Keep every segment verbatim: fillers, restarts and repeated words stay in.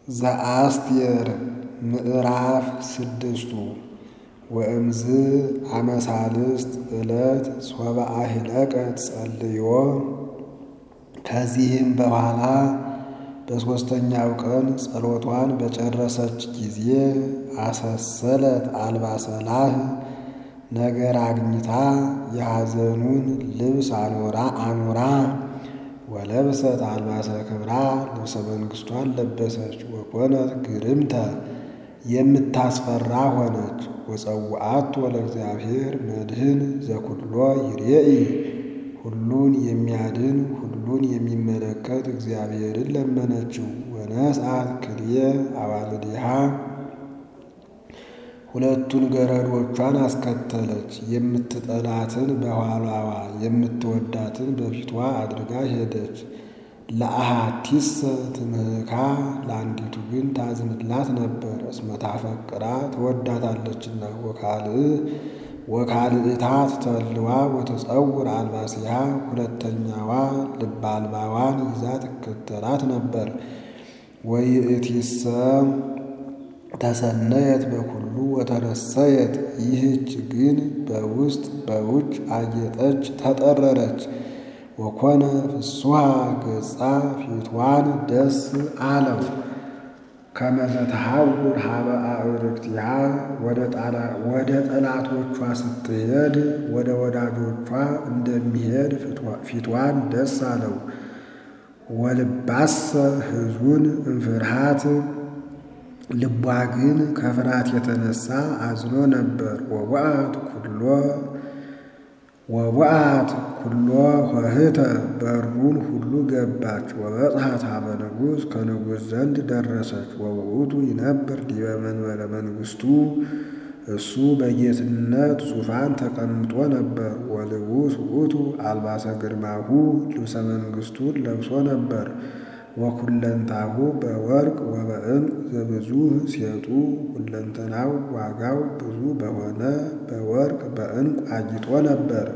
ዘአስቴር ምዕራፍ ስድስቱ ወእምዝ አመሳልስት ዕለት ሶበ አሂለቀት ጸልዮ። ከዚህም በኋላ በሦስተኛው ቀን ጸሎቷን በጨረሰች ጊዜ አሰሰለት አልባሰላህ ነገር አግኝታ የሐዘኑን ልብስ አኖራ አኑራ ወለብሰት አልባሰ ክብራ ልብሰ መንግሥቷን ለበሰች። ወኮነት ግርምተ የምታስፈራ ሆነች። ወጸውዓቶ ለእግዚአብሔር መድህን ዘኩሎ ይሬኢ ሁሉን የሚያድን ሁሉን የሚመለከት እግዚአብሔርን ለመነችው። ወነስአት ክልኤ አዋልድሃ ሁለቱን ገረዶቿን አስከተለች። የምትጠላትን በኋላዋ የምትወዳትን በፊቷ አድርጋ ሄደች። ለአሃቲሰ ትምህካ ለአንዲቱ ግን ታዝንላት ነበር፣ እስመ ታፈቅራ ትወዳታለችና። ወካልእታ ትተልዋ ወትጸውር አልባሲሃ ሁለተኛዋ ልበ አልባዋን ይዛ ትከተላት ነበር። ወይእቲሰ ተሰነየት በኩሉ ወተረሰየት ይህች ግን በውስጥ በውጭ አጌጠች ተጠረረች። ወኮነ ፍስሐ ገጻ ፊቷን ደስ አለው። ከመዘተሐውር ሀበ አዕርክቲሃ ወደ ጠላቶቿ ስትሄድ ወደ ወዳጆቿ እንደሚሄድ ፊቷን ደስ አለው። ወልባሰ ሕዙን እምፍርሃት ልቧ ግን ከፍርሃት የተነሳ አዝኖ ነበር። ወወአት ኩሎ ወወአት ኩሎ ኆኅተ በሩን ሁሉ ገባች። ወበጽሐት ሀበ ንጉሥ ከንጉሥ ዘንድ ደረሰች። ወውእቱ ይነብር ዲበ መንበረ መንግሥቱ እሱ በጌትነት ዙፋን ተቀምጦ ነበር። ወልቡስ ውእቱ አልባሰ ግርማሁ ልብሰ መንግሥቱን ለብሶ ነበር። ወኩለንታሁ በወርቅ ወበዕንቁ ዘብዙሕ ሴጡ ሁለንተናው ዋጋው ብዙ በሆነ በወርቅ በዕንቁ አጊጦ ነበር።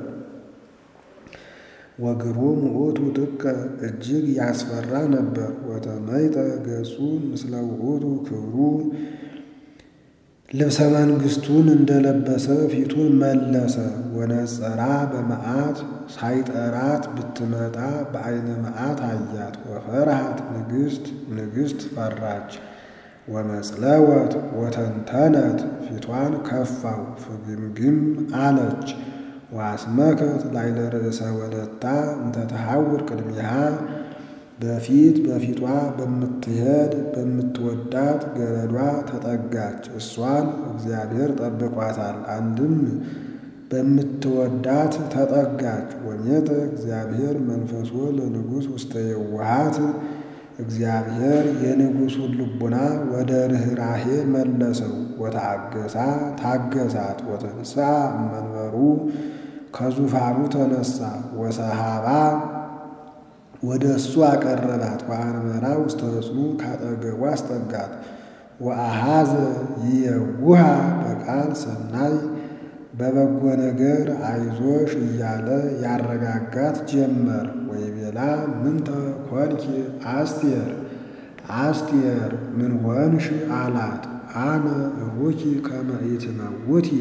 ወግሩም ውእቱ ጥቀ እጅግ ያስፈራ ነበር። ወተመይጠ ገጹ ምስለ ውእቱ ክብሩ ልብሰ መንግሥቱን እንደለበሰ ፊቱን መለሰ። ወነጸራ በመዓት ሳይጠራት ብትመጣ በዓይነ መዓት አያት። ወፈርሃት ንግሥት ንግሥት ፈራች። ወመጽለወት ወተንተነት ፊቷን ከፋው ፍግምግም አለች። ወአስመከት ላዕለ ርእሰ ወለታ እንተ ተሐውር ቅድሚሃ በፊት በፊቷ በምትሄድ በምትወዳት ገረዷ ተጠጋች። እሷን እግዚአብሔር ጠብቋታል። አንድም በምትወዳት ተጠጋች። ወኔተ እግዚአብሔር መንፈሶ ለንጉሥ ውስተ የዋሃት እግዚአብሔር የንጉሡን ልቡና ወደ ርኅራሄ መለሰው። ወታገሳ ታገሳት። ወተንሥአ እመንበሩ ከዙፋኑ ተነሳ። ወሰሃባ ወደ እሱ አቀረባት። ወአንበራ ውስተ ሕፅኑ ካጠገቡ አስጠጋት። ወአሃዘ ይየውሃ በቃል ሰናይ በበጎ ነገር አይዞሽ እያለ ያረጋጋት ጀመር። ወይቤላ ምንተ ኮንኪ አስቴር አስቴር ምን ሆንሽ አላት። አነ እቡኪ ከመ ኢትመውቲ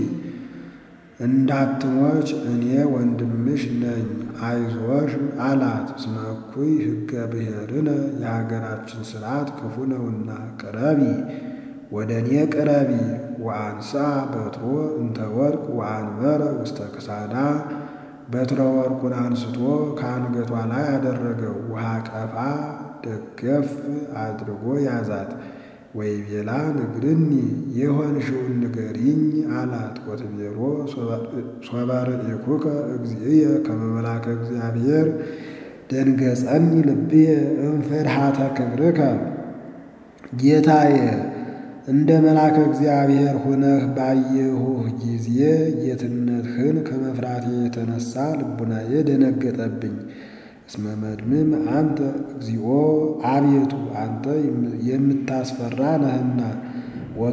እንዳትሞች እኔ ወንድምሽ ነኝ አይዞሽ አላት። እስመ እኩይ ሕገ ብሔርነ የሀገራችን ሥርዓት ክፉ ነውና ቅረቢ ወደ እኔ ቅረቢ። ወአንሥአ በትሮ እንተ ወርቅ ወአንበረ ውስተ ክሳዳ በትረ ወርቁን አንስቶ ከአንገቷ ላይ አደረገው። ውሃ ቀፋ ደገፍ አድርጎ ያዛት። ወይቤላ ንግርኒ የሆንሽውን ንገሪኝ አላት። ወትቤሎ ሶበ ርኢኩከ እግዚእየ ከመ መልአከ እግዚአብሔር ደንገጸኒ ልብየ እምፍርሃተ ክብርከ ጌታዬ እንደ መልአከ እግዚአብሔር ሁነህ ባየሁህ ጊዜ ጌትነትህን ከመፍራቴ የተነሳ ልቡናዬ ደነገጠብኝ። እስመ መድምም አንተ እግዚኦ አቤቱ አንተ የምታስፈራ ነህና።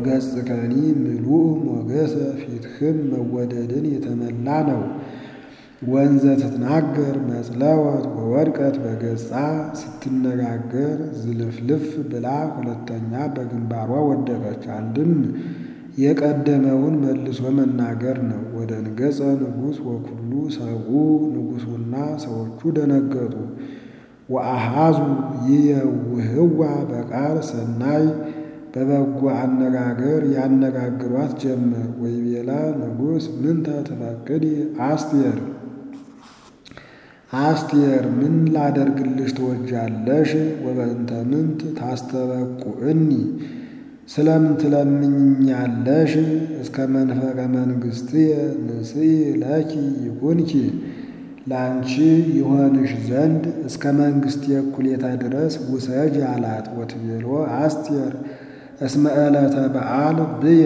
ወገጽከኒ ምሉእ ሞገሰ ፊትህም መወደድን የተመላ ነው። ወንዘ ትትናገር መጽለወት ወወድቀት በገጻ ስትነጋገር ዝልፍልፍ ብላ ሁለተኛ በግንባሯ ወደቀች። አንድም የቀደመውን መልሶ መናገር ነው። ወደ ንገጸ ንጉሥ ወኩሉ ሰብኡ ንጉሡና ሰዎቹ ደነገጡ። ወአሃዙ ይየውህዋ በቃል ሰናይ በበጎ አነጋገር ያነጋግሯት ጀመር። ወይቤላ ንጉሥ ምንተ ትፈቅዲ አስቴር አስቴር ምን ላደርግልሽ ትወጃለሽ? ወበእንተ ምንት ታስተበቁዕኒ ስለምን ትለምኝኛለሽ? እስከ መንፈቀ መንግሥትየ ንስኢ ለኪ ይኩንኪ ላንቺ ይሆንሽ ዘንድ እስከ መንግሥት እኩሌታ ድረስ ውሰጅ አላት። ወትቤሎ አስቴር እስመ ዕለተ በዓል ብየ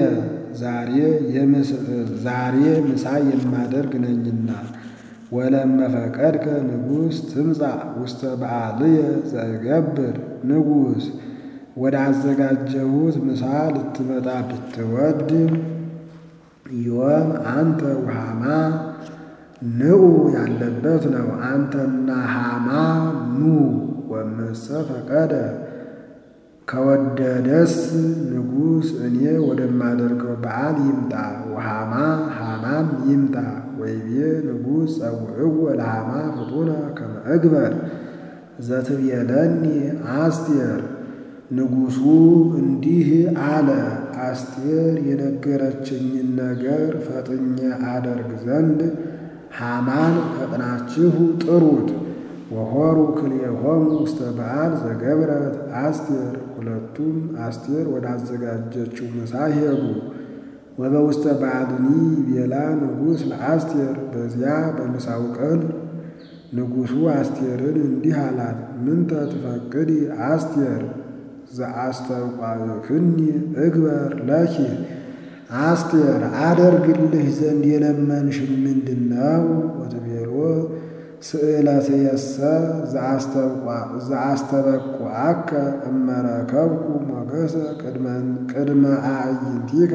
ዛሬ ምሳ የማደርግ ነኝና ወለመ ፈቀድከ ንጉሥ ትምጻእ ውስተ በዓልየ ዘእገብር ንጉሥ ወደ አዘጋጀሁት ምሳ ልትመጣ ብትወድ ዮም አንተ ወሃማ ንዑ ያለበት ነው። አንተና ሃማ ኑ ወመሰ ፈቀደ ከወደደስ ንጉሥ እኔ ወደማደርገው በዓል ይምጣ። ወሃማ ሃማም ይምጣ። ወይቤ ንጉሥ ጸውዕዎ ለሃማ ፍጡነ ከመ እግበር ዘትቤለኒ አስቴር ንጉሡ እንዲህ አለ፣ አስቴር የነገረችኝን ነገር ፈጥኜ አደርግ ዘንድ ሃማን ፈጥናችሁ ጥሩት። ወሖሩ ክልኤሆሙ ውስተ በዓል ዘገብረት አስቴር ሁለቱም አስቴር ወዳዘጋጀችው ምሳ ሄዱ። ወበውስተ በዓልኒ ቤላ ንጉሥ ለአስቴር በዚያ በምሳው ቀን ንጉሡ አስቴርን እንዲህ አላት፣ ምንተ ትፈቅዲ አስቴር ዘአስተብቋዕክኒ እግበር ለኪ አስቴር አደርግልህ ዘንድ የለመንሽን ምንድን ነው? ወትቤሎ ስእለትየሰ ዘአስተበቁዐከ እመረከብኩ ሞገሰ ቅድመ አዕይንቲከ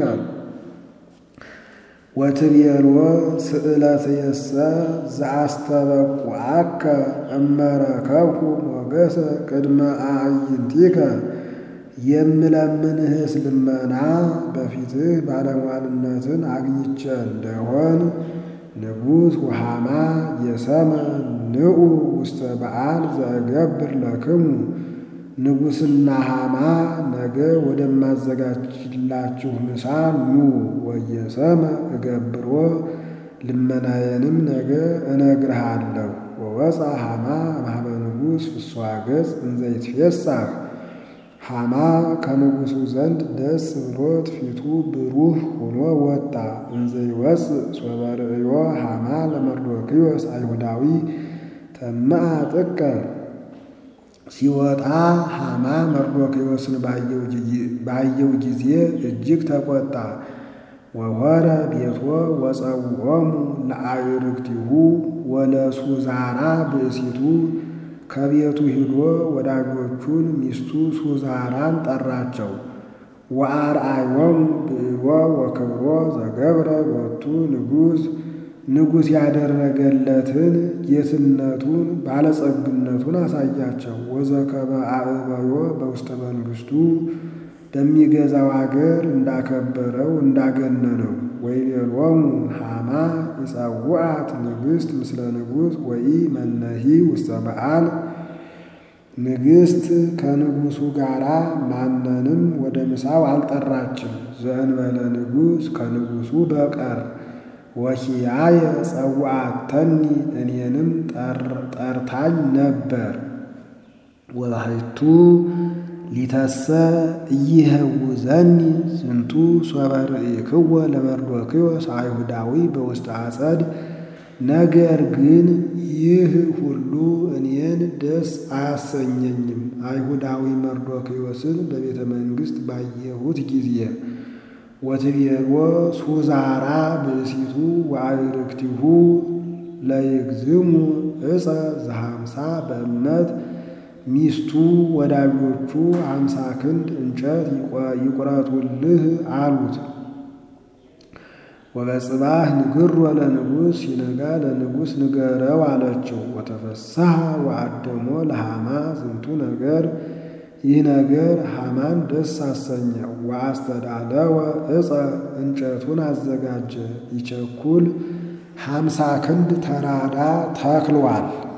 ወትቤሎ ስእለትየሰ ዘአስተበቁዐከ እመረከብኩ ሞገሰ ቅድመ አዕይንቲከ የምለምንህስ ልመና በፊትህ ባለሟልነትን አግኝቼ እንደሆን ንጉሥ ወሃማ የሰመ ንዑ ውስተ በዓል ዘእገብር ለክሙ ንጉሥና ሃማ ነገ ወደማዘጋጅላችሁ ምሳ ኑ። ወየሰመ እገብሮ ልመናዬንም ነገ እነግርሃለሁ። ወወፃ ሃማ እምኀበ ንጉሥ ፍስዋ ገጽ እንዘ ይትፌሳህ ሃማ ከንጉሡ ዘንድ ደስ ብሎት ፊቱ ብሩህ ሆኖ ወጣ። እንዘ ይወፅእ ሶበ ርእዮ ሃማ ለመርዶክዮስ አይሁዳዊ ተመአ ጥቀ ሲወጣ ሃማ መርዶክዮስን ባየው ጊዜ እጅግ ተቆጣ። ወሖረ ቤቶ ወጸውዖሙ ለአዕርክቲሁ ወለሱዛራ ብእሲቱ ከቤቱ ሂዶ ወዳጆቹን ሚስቱ ሱዛራን ጠራቸው። ወአርአዮሙ ብዕሎ ወክብሮ ዘገብረ ሎቱ ንጉሥ ንጉሥ ያደረገለትን ጌትነቱን ባለጸግነቱን አሳያቸው። ወዘከመ አዕበዮ በውስተ መንግሥቱ በሚገዛው አገር እንዳከበረው እንዳገነነው። ወይቤሎሙ ሃማ ይጸውዐት ንግሥት ምስለ ንጉሥ ወኢ መነሂ ውስተ በዓል ንግሥት ከንጉሡ ጋር ማንንም ወደ ምሳው አልጠራችም ዘእንበለ ንጉሥ ከንጉሡ በቀር። ወኪያየ ጸውዐተኒ እኔንም ጠርታኝ ነበር። ወባሕቱ ሊተሰ ኢይህውዘኒ ዝንቱ ሶበ ርኢክዎ ለመርዶክዮስ አይሁዳዊ በውስተ አጸድ። ነገር ግን ይህ ሁሉ እኔን ደስ አያሰኘኝም አይሁዳዊ መርዶክዮስን በቤተ መንግሥት ባየሁት ጊዜ። ወትቤሎ ሱዛራ ብእሲቱ ወአዕርክቲሁ ለይግዝሙ ዕፀ ዘሃምሳ በእመት ሚስቱ ወዳጆቹ አምሳ ክንድ እንጨት ይቁረጡልህ አሉት። ወበጽባህ ንግሮ ለንጉሥ ሲነጋ ለንጉሥ ንገረው አለችው። ወተፈስሐ ወአደሞ ለሃማ ዝንቱ ነገር ይህ ነገር ሃማን ደስ አሰኘው። ወአስተዳለወ ዕፀ እንጨቱን አዘጋጀ። ይቸኩል ሃምሳ ክንድ ተራዳ ተክሏል።